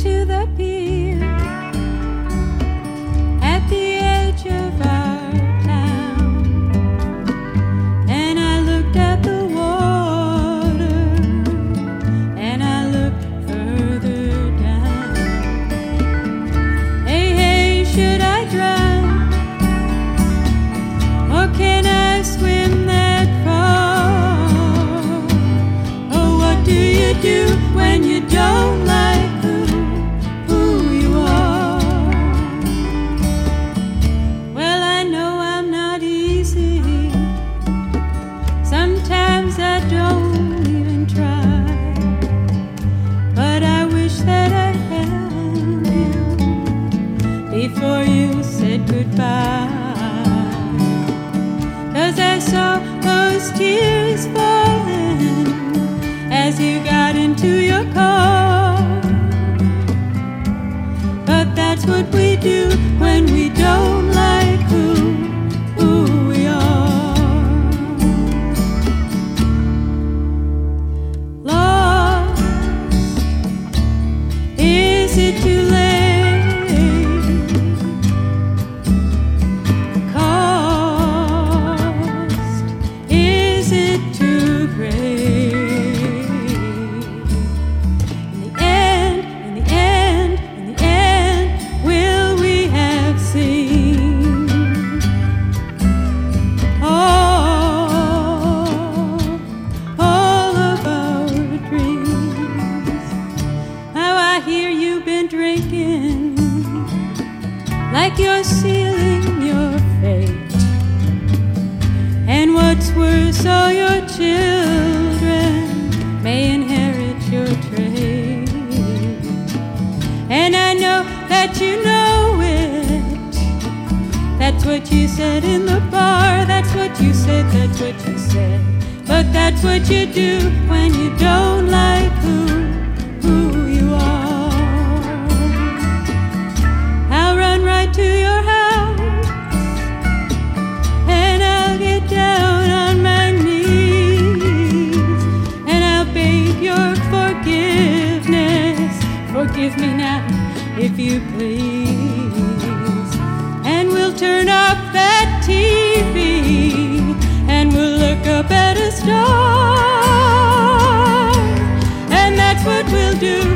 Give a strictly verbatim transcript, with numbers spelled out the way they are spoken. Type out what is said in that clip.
to the pier at the edge of our town, and I looked at the water, and I looked further down. Hey, hey, should I drown, or can I swim that far? Oh, what do you do when you don't like who, who you are? Well, I know I'm not easy. Sometimes I don't even try, but I wish that I held you before you said goodbye. 'Cause I saw those tears falling as you got into your car. But that's what we do when we don't like who, who we are. Lost, is it too late? Cost, is it too great? In the end, in the end, in the end, will we have seen all, all of our dreams? Now I hear you've been drinking like you're sealing your fate, and what's worse, all your children may inherit your trait. And I know that you know it. That's what you said in the bar. That's what you said, that's what you said. But that's what you do when you don't like who, who you are. I'll run right to your house, and I'll get down on my knees, and I'll beg your forgiveness. Forgive me now, if you please. And we'll turn off that T V, and we'll look up at a star, and that's what we'll do